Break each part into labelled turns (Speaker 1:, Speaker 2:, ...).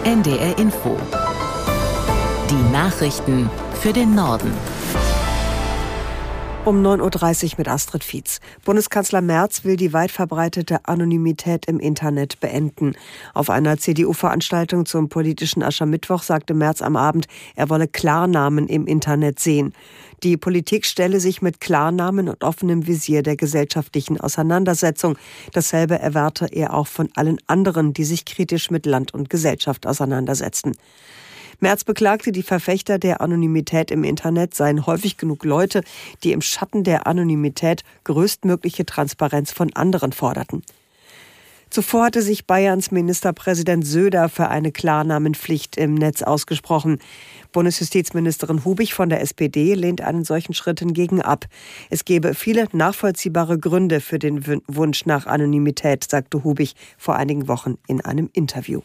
Speaker 1: NDR Info. Die Nachrichten für den Norden.
Speaker 2: Um 9.30 Uhr mit Astrid Fietz. Bundeskanzler Merz will die weit verbreitete Anonymität im Internet beenden. Auf einer CDU-Veranstaltung zum politischen Aschermittwoch sagte Merz am Abend, er wolle Klarnamen im Internet sehen. Die Politik stelle sich mit Klarnamen und offenem Visier der gesellschaftlichen Auseinandersetzung. Dasselbe erwarte er auch von allen anderen, die sich kritisch mit Land und Gesellschaft auseinandersetzen. Merz beklagte, die Verfechter der Anonymität im Internet seien häufig genug Leute, die im Schatten der Anonymität größtmögliche Transparenz von anderen forderten. Zuvor hatte sich Bayerns Ministerpräsident Söder für eine Klarnamenpflicht im Netz ausgesprochen. Bundesjustizministerin Hubig von der SPD lehnt einen solchen Schritt hingegen ab. Es gebe viele nachvollziehbare Gründe für den Wunsch nach Anonymität, sagte Hubig vor einigen Wochen in einem Interview.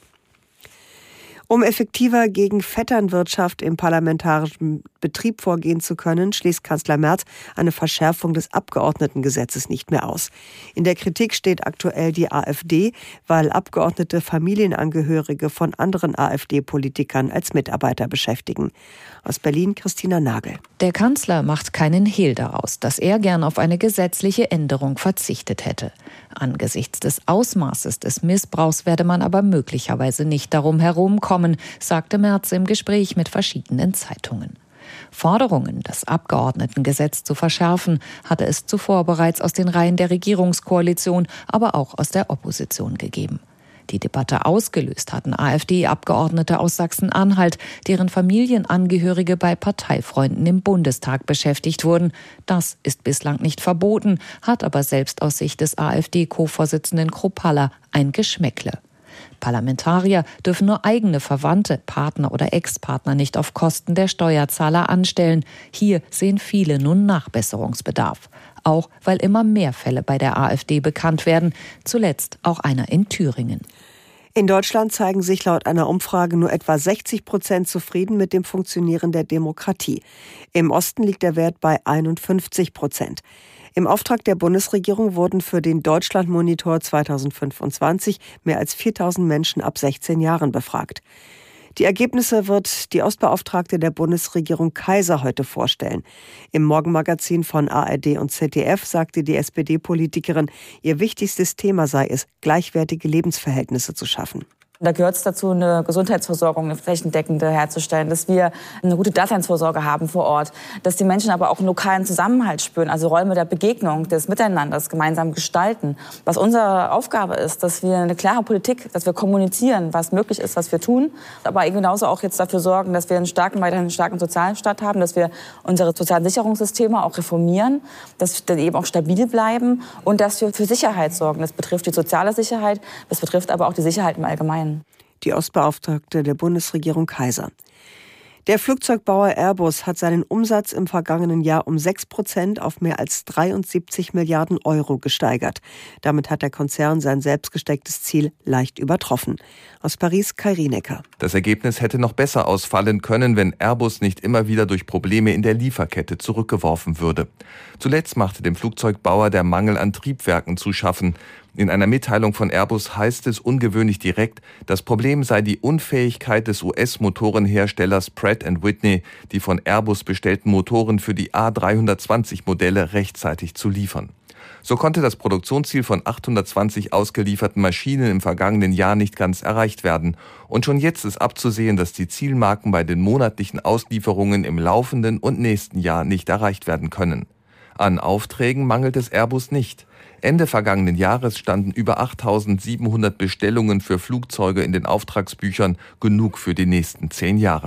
Speaker 2: Um effektiver gegen Vetternwirtschaft im parlamentarischen Betrieb vorgehen zu können, schließt Kanzler Merz eine Verschärfung des Abgeordnetengesetzes nicht mehr aus. In der Kritik steht aktuell die AfD, weil Abgeordnete Familienangehörige von anderen AfD-Politikern als Mitarbeiter beschäftigen. Aus Berlin Christina Nagel.
Speaker 3: Der Kanzler macht keinen Hehl daraus, dass er gern auf eine gesetzliche Änderung verzichtet hätte. Angesichts des Ausmaßes des Missbrauchs werde man aber möglicherweise nicht darum herumkommen, sagte Merz im Gespräch mit verschiedenen Zeitungen. Forderungen, das Abgeordnetengesetz zu verschärfen, hatte es zuvor bereits aus den Reihen der Regierungskoalition, aber auch aus der Opposition gegeben. Die Debatte ausgelöst hatten AfD-Abgeordnete aus Sachsen-Anhalt, deren Familienangehörige bei Parteifreunden im Bundestag beschäftigt wurden. Das ist bislang nicht verboten, hat aber selbst aus Sicht des AfD-Co-Vorsitzenden Kruppalla ein Geschmäckle. Parlamentarier dürfen nur eigene Verwandte, Partner oder Ex-Partner nicht auf Kosten der Steuerzahler anstellen. Hier sehen viele nun Nachbesserungsbedarf. Auch weil immer mehr Fälle bei der AfD bekannt werden, zuletzt auch einer in Thüringen.
Speaker 2: In Deutschland zeigen sich laut einer Umfrage nur etwa 60% zufrieden mit dem Funktionieren der Demokratie. Im Osten liegt der Wert bei 51%. Im Auftrag der Bundesregierung wurden für den Deutschlandmonitor 2025 mehr als 4.000 Menschen ab 16 Jahren befragt. Die Ergebnisse wird die Ostbeauftragte der Bundesregierung Kaiser heute vorstellen. Im Morgenmagazin von ARD und ZDF sagte die SPD-Politikerin, ihr wichtigstes Thema sei es, gleichwertige Lebensverhältnisse zu schaffen.
Speaker 4: Da gehört es dazu, eine Gesundheitsversorgung, eine flächendeckende herzustellen, dass wir eine gute Daseinsvorsorge haben vor Ort, dass die Menschen aber auch einen lokalen Zusammenhalt spüren, also Räume der Begegnung, des Miteinanders gemeinsam gestalten. Was unsere Aufgabe ist, dass wir eine klare Politik, dass wir kommunizieren, was möglich ist, was wir tun, aber genauso auch jetzt dafür sorgen, dass wir weiterhin einen starken Sozialstaat haben, dass wir unsere sozialen Sicherungssysteme auch reformieren, dass wir eben auch stabil bleiben und dass wir für Sicherheit sorgen. Das betrifft die soziale Sicherheit, das betrifft aber auch die Sicherheit im Allgemeinen.
Speaker 2: Die Ostbeauftragte der Bundesregierung Kaiser. Der Flugzeugbauer Airbus hat seinen Umsatz im vergangenen Jahr um 6% auf mehr als 73 Milliarden Euro gesteigert. Damit hat der Konzern sein selbst gestecktes Ziel leicht übertroffen. Aus Paris Kai Rienecker.
Speaker 5: Das Ergebnis hätte noch besser ausfallen können, wenn Airbus nicht immer wieder durch Probleme in der Lieferkette zurückgeworfen würde. Zuletzt machte dem Flugzeugbauer der Mangel an Triebwerken zu schaffen. In einer Mitteilung von Airbus heißt es ungewöhnlich direkt, das Problem sei die Unfähigkeit des US-Motorenherstellers Pratt & Whitney, die von Airbus bestellten Motoren für die A320-Modelle rechtzeitig zu liefern. So konnte das Produktionsziel von 820 ausgelieferten Maschinen im vergangenen Jahr nicht ganz erreicht werden. Und schon jetzt ist abzusehen, dass die Zielmarken bei den monatlichen Auslieferungen im laufenden und nächsten Jahr nicht erreicht werden können. An Aufträgen mangelt es Airbus nicht. Ende vergangenen Jahres standen über 8.700 Bestellungen für Flugzeuge in den Auftragsbüchern, genug für die nächsten 10 Jahre.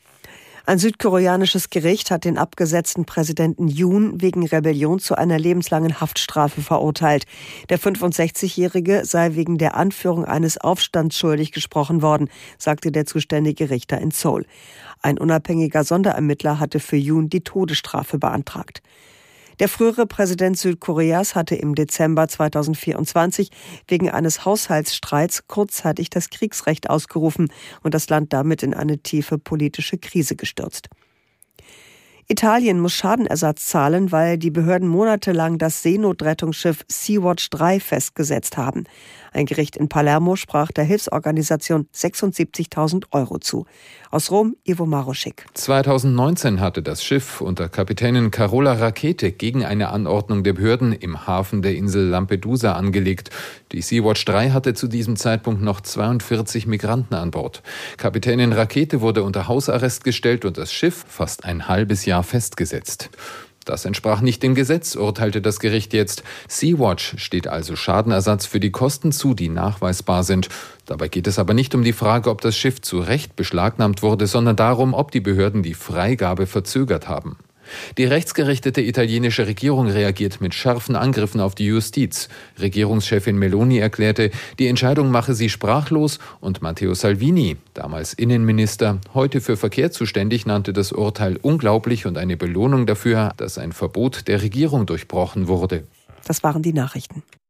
Speaker 2: Ein südkoreanisches Gericht hat den abgesetzten Präsidenten Yoon wegen Rebellion zu einer lebenslangen Haftstrafe verurteilt. Der 65-Jährige sei wegen der Anführung eines Aufstands schuldig gesprochen worden, sagte der zuständige Richter in Seoul. Ein unabhängiger Sonderermittler hatte für Yoon die Todesstrafe beantragt. Der frühere Präsident Südkoreas hatte im Dezember 2024 wegen eines Haushaltsstreits kurzzeitig das Kriegsrecht ausgerufen und das Land damit in eine tiefe politische Krise gestürzt. Italien muss Schadenersatz zahlen, weil die Behörden monatelang das Seenotrettungsschiff Sea-Watch 3 festgesetzt haben. Ein Gericht in Palermo sprach der Hilfsorganisation 76.000 € zu. Aus Rom, Ivo Maroschik.
Speaker 6: 2019 hatte das Schiff unter Kapitänin Carola Rackete gegen eine Anordnung der Behörden im Hafen der Insel Lampedusa angelegt. Die Sea-Watch 3 hatte zu diesem Zeitpunkt noch 42 Migranten an Bord. Kapitänin Rackete wurde unter Hausarrest gestellt und das Schiff fast ein halbes Jahr festgesetzt. Das entsprach nicht dem Gesetz, urteilte das Gericht jetzt. Sea-Watch steht also Schadenersatz für die Kosten zu, die nachweisbar sind. Dabei geht es aber nicht um die Frage, ob das Schiff zu Recht beschlagnahmt wurde, sondern darum, ob die Behörden die Freigabe verzögert haben. Die rechtsgerichtete italienische Regierung reagiert mit scharfen Angriffen auf die Justiz. Regierungschefin Meloni erklärte, die Entscheidung mache sie sprachlos und Matteo Salvini, damals Innenminister, heute für Verkehr zuständig, nannte das Urteil unglaublich und eine Belohnung dafür, dass ein Verbot der Regierung durchbrochen wurde.
Speaker 2: Das waren die Nachrichten.